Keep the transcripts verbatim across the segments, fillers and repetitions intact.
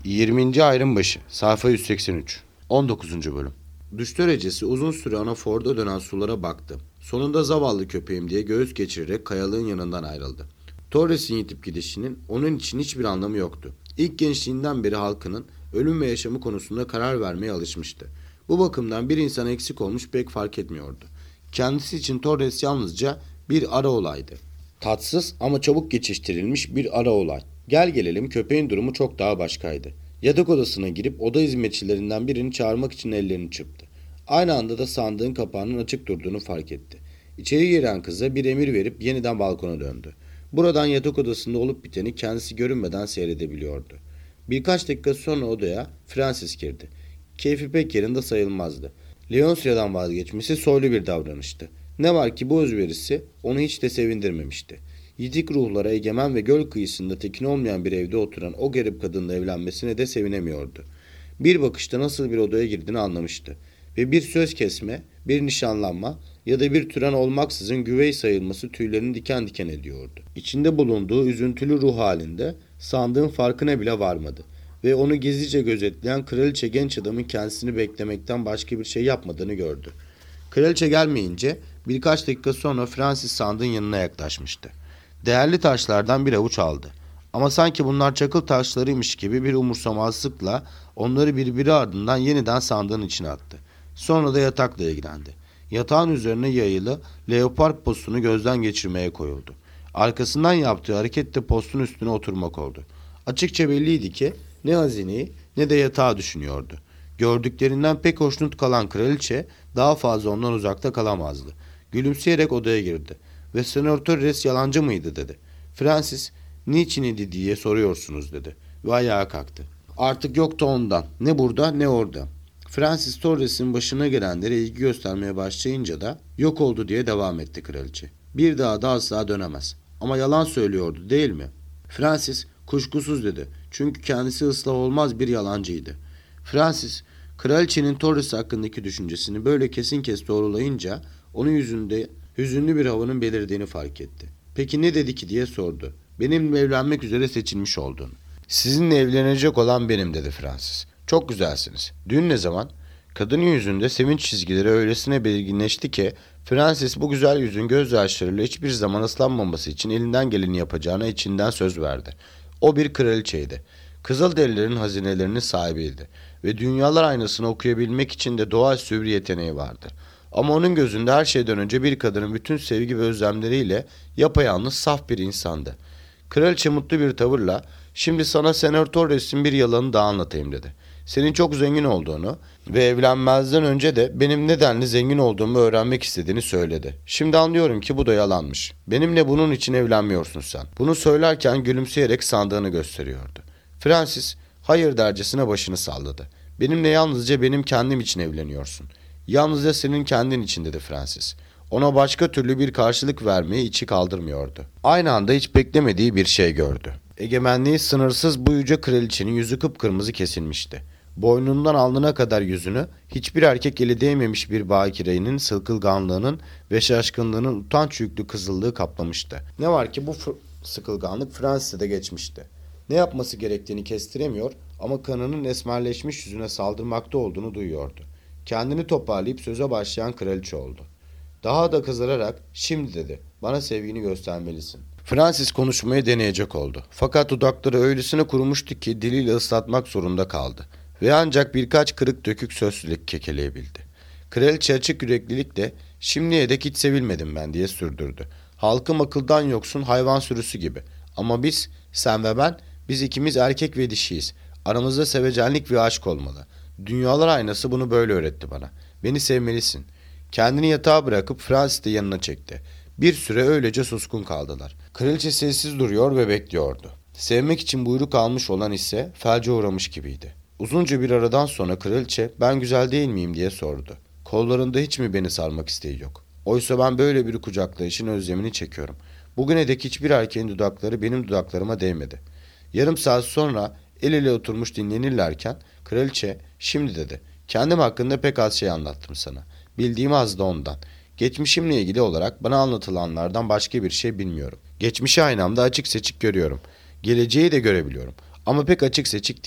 yirminci ayrım başı, sayfa yüz seksen üç. on dokuzuncu bölüm. Düşler ecesi uzun süre anaforda dönen sulara baktı. Sonunda zavallı köpeğim diye göğüs geçirerek kayalığın yanından ayrıldı. Torres'in yitip gidişinin onun için hiçbir anlamı yoktu. İlk gençliğinden beri halkının ölüm ve yaşamı konusunda karar vermeye alışmıştı. Bu bakımdan bir insan eksik olmuş pek fark etmiyordu. Kendisi için Torres yalnızca bir ara olaydı. Tatsız ama çabuk geçiştirilmiş bir ara olay. Gel gelelim köpeğin durumu çok daha başkaydı. Yatak odasına girip oda hizmetçilerinden birini çağırmak için ellerini çırptı. Aynı anda da sandığın kapağının açık durduğunu fark etti. İçeri giren kıza bir emir verip yeniden balkona döndü. Buradan yatak odasında olup biteni kendisi görünmeden seyredebiliyordu. Birkaç dakika sonra odaya Francis girdi. Keyfi pek yerinde sayılmazdı. Leonsia'dan vazgeçmesi soylu bir davranıştı. Ne var ki bu özverisi onu hiç de sevindirmemişti. Yitik ruhlara egemen ve göl kıyısında tekin olmayan bir evde oturan o garip kadınla evlenmesine de sevinemiyordu. Bir bakışta nasıl bir odaya girdiğini anlamıştı. Ve bir söz kesme, bir nişanlanma ya da bir tören olmaksızın güvey sayılması tüylerini diken diken ediyordu. İçinde bulunduğu üzüntülü ruh halinde sandığın farkına bile varmadı. Ve onu gizlice gözetleyen kraliçe genç adamın kendisini beklemekten başka bir şey yapmadığını gördü. Kraliçe gelmeyince birkaç dakika sonra Francis sandığın yanına yaklaşmıştı. Değerli taşlardan bir avuç aldı. Ama sanki bunlar çakıl taşlarıymış gibi bir umursamazlıkla onları birbiri ardından yeniden sandığın içine attı. Sonra da yatakla ilgilendi. Yatağın üzerine yayılı leopar postunu gözden geçirmeye koyuldu. Arkasından yaptığı hareket de postun üstüne oturmak oldu. Açıkça belliydi ki ne hazineyi ne de yatağı düşünüyordu. Gördüklerinden pek hoşnut kalan kraliçe daha fazla ondan uzakta kalamazdı. Gülümseyerek odaya girdi ve Senor Torres yalancı mıydı dedi. Francis niçin idi diye soruyorsunuz dedi ve ayağa kalktı. Artık yoktu ondan, ne burada ne orada. Francis Torres'in başına gelenlere ilgi göstermeye başlayınca da yok oldu diye devam etti kraliçe. Bir daha da asla dönemez. Ama yalan söylüyordu değil mi? Francis kuşkusuz dedi. Çünkü kendisi ıslah olmaz bir yalancıydı. Francis kraliçenin Torres hakkındaki düşüncesini böyle kesin kes doğrulayınca onun yüzünde hüzünlü bir havanın belirdiğini fark etti. Peki ne dedi ki diye sordu. Benimle evlenmek üzere seçilmiş olduğunu. Sizinle evlenecek olan benim dedi Francis. Çok güzelsiniz. Düğün ne zaman? Kadının yüzünde sevinç çizgileri öylesine belirginleşti ki Francis bu güzel yüzün gözyaşlarıyla hiçbir zaman ıslanmaması için elinden geleni yapacağına içinden söz verdi. O bir kraliçeydi. Kızılderililerin hazinelerinin sahibiydi ve dünyalar aynasını okuyabilmek için de doğaüstü bir yeteneği vardı. Ama onun gözünde her şeyden önce bir kadının bütün sevgi ve özlemleriyle yapayalnız saf bir insandı. Kraliçe mutlu bir tavırla şimdi sana Senor Torres'in bir yalanını daha anlatayım dedi. Senin çok zengin olduğunu ve evlenmezden önce de benim nedenli zengin olduğumu öğrenmek istediğini söyledi. Şimdi anlıyorum ki bu da yalanmış. Benimle bunun için evlenmiyorsun sen. Bunu söylerken gülümseyerek sandığını gösteriyordu. Francis hayır dercesine başını salladı. Benimle yalnızca benim kendim için evleniyorsun. Yalnızca senin kendin için dedi Francis. Ona başka türlü bir karşılık vermeyi içi kaldırmıyordu. Aynı anda hiç beklemediği bir şey gördü. Egemenliği sınırsız bu yüce kraliçenin yüzü kıpkırmızı kesilmişti. Boynundan alnına kadar yüzünü hiçbir erkek eli değmemiş bir bakirenin sıkılganlığının ve şaşkınlığının utanç yüklü kızıllığı kaplamıştı. Ne var ki bu fr- sıkılganlık Fransa'da de geçmişti. Ne yapması gerektiğini kestiremiyor ama kanının esmerleşmiş yüzüne saldırmakta olduğunu duyuyordu. Kendini toparlayıp söze başlayan kraliçe oldu. Daha da kızararak şimdi dedi bana sevgini göstermelisin. Francis konuşmayı deneyecek oldu. Fakat dudakları öylesine kurumuştu ki diliyle ıslatmak zorunda kaldı. Ve ancak birkaç kırık dökük sözlülük kekeleyebildi. Kraliçe açık yüreklilikle şimdiye dek hiç sevilmedim ben diye sürdürdü. Halkım akıldan yoksun hayvan sürüsü gibi. Ama biz sen ve ben biz ikimiz erkek ve dişiyiz. Aramızda sevecenlik ve aşk olmalı. Dünyalar aynası bunu böyle öğretti bana. Beni sevmelisin. Kendini yatağa bırakıp Francis de yanına çekti. Bir süre öylece suskun kaldılar. Kraliçe sessiz duruyor ve bekliyordu. Sevmek için buyruk almış olan ise felce uğramış gibiydi. Uzunca bir aradan sonra kraliçe ben güzel değil miyim diye sordu. Kollarında hiç mi beni sarmak isteği yok? Oysa ben böyle bir kucaklayışın özlemini çekiyorum. Bugüne dek hiçbir erkeğin dudakları benim dudaklarıma değmedi. Yarım saat sonra el ele oturmuş dinlenirlerken kraliçe şimdi dedi. Kendim hakkında pek az şey anlattım sana. Bildiğim az da ondan. Geçmişimle ilgili olarak bana anlatılanlardan başka bir şey bilmiyorum. Geçmişi aynı anda açık seçik görüyorum. Geleceği de görebiliyorum. Ama pek açık seçik değil.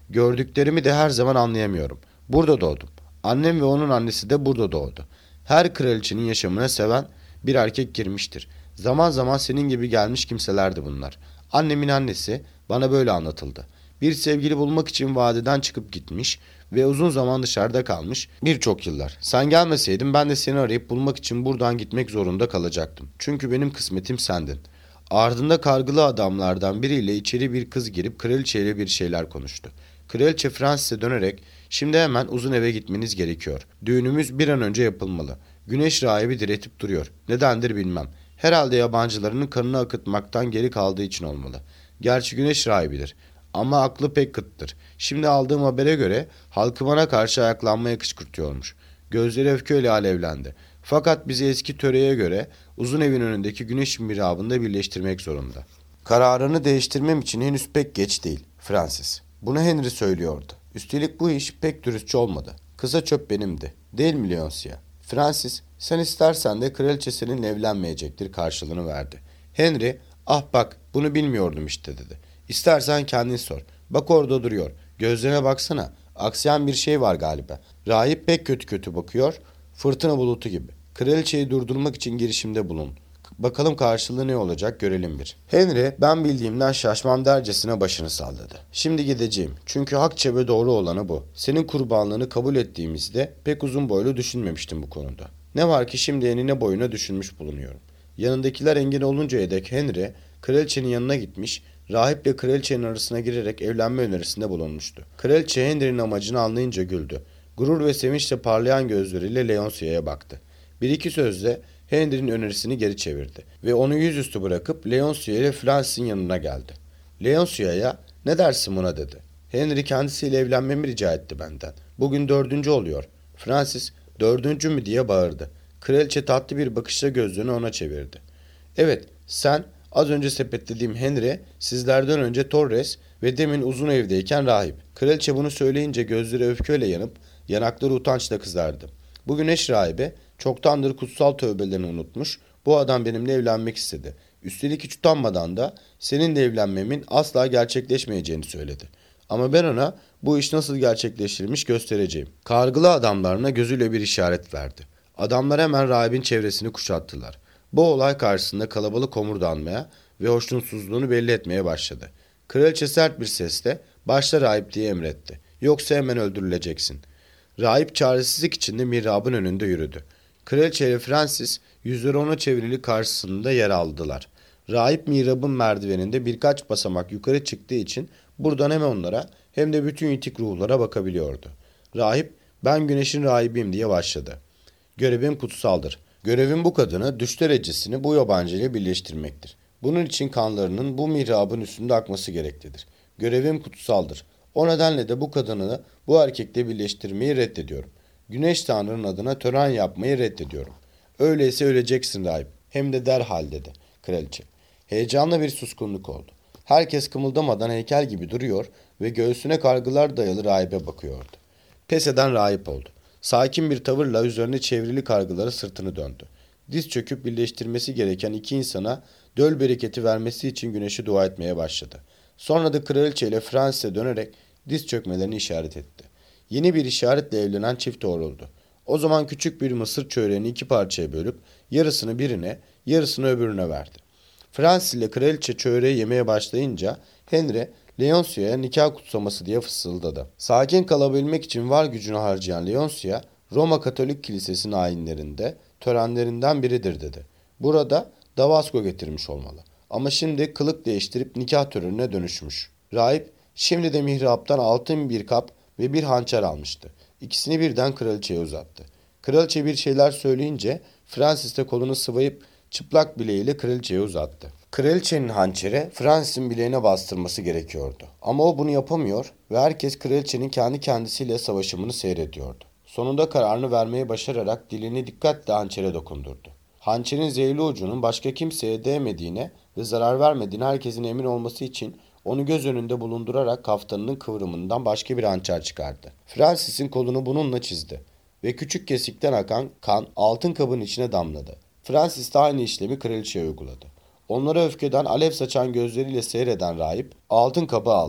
Gördüklerimi de her zaman anlayamıyorum. Burada doğdum. Annem ve onun annesi de burada doğdu. Her kraliçenin yaşamına seven bir erkek girmiştir. Zaman zaman senin gibi gelmiş kimselerdi bunlar. Annemin annesi bana böyle anlatıldı. Bir sevgili bulmak için vadiden çıkıp gitmiş ve uzun zaman dışarıda kalmış birçok yıllar. Sen gelmeseydin ben de seni arayıp bulmak için buradan gitmek zorunda kalacaktım. Çünkü benim kısmetim sendin. Ardında kargılı adamlardan biriyle içeri bir kız girip kraliçeyle bir şeyler konuştu. Kraliçe Fransız'a dönerek şimdi hemen uzun eve gitmeniz gerekiyor. Düğünümüz bir an önce yapılmalı. Güneş rahibi diretip duruyor. Nedendir bilmem. Herhalde yabancılarının kanını akıtmaktan geri kaldığı için olmalı. Gerçi güneş rahibidir. Ama aklı pek kıttır. Şimdi aldığım habere göre halkı bana karşı ayaklanmaya kışkırtıyormuş. Gözleri öfkeyle alevlendi. Fakat bizi eski töreye göre uzun evin önündeki güneş mihrabında birleştirmek zorunda. Kararını değiştirmem için henüz pek geç değil, Francis. Bunu Henry söylüyordu. Üstelik bu iş pek dürüstçe olmadı. Kısa çöp benimdi. Değil mi Leoncia? Francis, sen istersen de kraliçe seninle evlenmeyecektir karşılığını verdi. Henry, ah bak bunu bilmiyordum işte dedi. İstersen kendin sor. Bak orada duruyor. Gözlerine baksana. Aksayan bir şey var galiba. Rahip pek kötü kötü bakıyor. Fırtına bulutu gibi. Kraliçeyi durdurmak için girişimde bulun. Bakalım karşılığı ne olacak görelim bir. Henry ben bildiğimden şaşmam dercesine başını salladı. Şimdi gideceğim. Çünkü hakça ve doğru olanı bu. Senin kurbanlığını kabul ettiğimizde pek uzun boylu düşünmemiştim bu konuda. Ne var ki şimdi enine boyuna düşünmüş bulunuyorum. Yanındakiler engin oluncaya dek Henry kraliçenin yanına gitmiş, rahiple kraliçenin arasına girerek evlenme önerisinde bulunmuştu. Kraliçe Henry'nin amacını anlayınca güldü. Gurur ve sevinçle parlayan gözleriyle Leoncia'ya baktı. Bir iki sözle Henry'nin önerisini geri çevirdi ve onu yüzüstü bırakıp Leoncia ile Francis'in yanına geldi. Leoncia'ya ne dersin buna dedi. Henry kendisiyle evlenmemi rica etti benden. Bugün dördüncü oluyor. Francis dördüncü mü diye bağırdı. Kraliçe tatlı bir bakışla gözlerini ona çevirdi. Evet sen az önce sepetlediğim Henry sizlerden önce Torres ve demin uzun evdeyken rahip. Kraliçe bunu söyleyince gözleri öfkeyle yanıp yanakları utançla kızardı. Bu güneş rahibi çoktandır kutsal tövbelerini unutmuş, bu adam benimle evlenmek istedi. Üstelik hiç utanmadan da seninle evlenmemin asla gerçekleşmeyeceğini söyledi. Ama ben ona bu iş nasıl gerçekleştirilmiş göstereceğim. Kargılı adamlarına gözüyle bir işaret verdi. Adamlar hemen rahibin çevresini kuşattılar. Bu olay karşısında kalabalık homurdanmaya ve hoşnutsuzluğunu belli etmeye başladı. Kraliçe sert bir sesle başla rahip diye emretti. Yoksa hemen öldürüleceksin. Rahip çaresizlik içinde mihrabın önünde yürüdü. Kraliçe ile Francis yüzleri ona çevrili karşısında yer aldılar. Rahip mihrabın merdiveninde birkaç basamak yukarı çıktığı için buradan hem onlara hem de bütün yitik ruhlara bakabiliyordu. Rahip ben güneşin rahibiyim diye başladı. Görevim kutsaldır. Görevim bu kadını düş derecesini bu yabancı ile birleştirmektir. Bunun için kanlarının bu mihrabın üstünde akması gereklidir. Görevim kutsaldır. O nedenle de bu kadını bu erkekle birleştirmeyi reddediyorum. Güneş Tanrı'nın adına tören yapmayı reddediyorum. Öyleyse öleceksin rahip. Hem de derhal dedi kraliçe. Heyecanlı bir suskunluk oldu. Herkes kımıldamadan heykel gibi duruyor ve göğsüne kargılar dayalı rahibe bakıyordu. Pes eden rahip oldu. Sakin bir tavırla üzerine çevrili kargılara sırtını döndü. Diz çöküp birleştirmesi gereken iki insana döl bereketi vermesi için güneşe dua etmeye başladı. Sonra da kraliçe ile Fransa'ya dönerek diz çökmelerini işaret etti. Yeni bir işaretle evlenen çift doğruldu. O zaman küçük bir mısır çöreğini iki parçaya bölüp yarısını birine, yarısını öbürüne verdi. Francis ile kraliçe çöreği yemeye başlayınca Henry, Leoncia'ya nikah kutsaması diye fısıldadı. Sakin kalabilmek için var gücünü harcayan Leoncia, Roma Katolik Kilisesi'nin ayinlerinde törenlerinden biridir dedi. Burada davasko getirmiş olmalı. Ama şimdi kılık değiştirip nikah törenine dönüşmüş. Rahip şimdi de mihraptan altın bir kap ve bir hançer almıştı. İkisini birden kraliçeye uzattı. Kraliçe bir şeyler söyleyince Francis de kolunu sıvayıp çıplak bileğiyle kraliçeye uzattı. Kraliçenin hançeri Francis'in bileğine bastırması gerekiyordu. Ama o bunu yapamıyor ve herkes kraliçenin kendi kendisiyle savaşımını seyrediyordu. Sonunda kararını vermeyi başararak dilini dikkatle hançere dokundurdu. Hançerin zehirli ucunun başka kimseye değmediğine ve zarar vermediğine herkesin emin olması için onu göz önünde bulundurarak kaftanının kıvrımından başka bir hançer çıkardı. Francis'in kolunu bununla çizdi ve küçük kesikten akan kan altın kabın içine damladı. Francis de aynı işlemi kraliçeye uyguladı. Onlara öfkeden alev saçan gözleriyle seyreden rahip altın kabı aldı.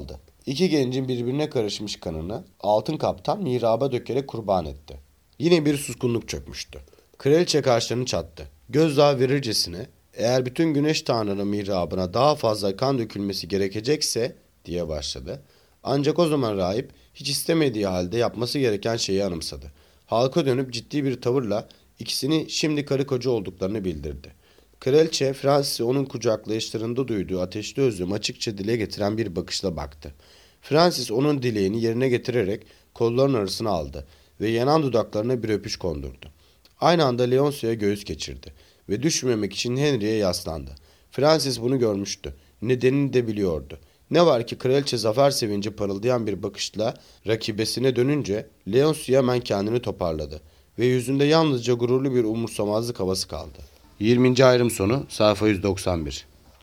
İki gencin birbirine karışmış kanını altın kaptan mihraba dökerek kurban etti. Yine bir suskunluk çökmüştü. Kraliçe kaşlarını çattı. Gözdağı verircesine, eğer bütün güneş tanrının mihrabına daha fazla kan dökülmesi gerekecekse diye başladı. Ancak o zaman rahip hiç istemediği halde yapması gereken şeyi anımsadı. Halka dönüp ciddi bir tavırla ikisini şimdi karı koca olduklarını bildirdi. Kraliçe Francis'i onun kucaklayışlarında duyduğu ateşli özlemi açıkça dile getiren bir bakışla baktı. Francis onun dileğini yerine getirerek kollarının arasına aldı ve yanan dudaklarına bir öpüş kondurdu. Aynı anda Leonce'ya göğüs geçirdi ve düşmemek için Henry'e yaslandı. Francis bunu görmüştü. Nedenini de biliyordu. Ne var ki kraliçe zafer sevinci parıldayan bir bakışla rakibesine dönünce Leonce hemen kendini toparladı ve yüzünde yalnızca gururlu bir umursamazlık havası kaldı. yirminci ayrım sonu sayfa yüz doksan bir.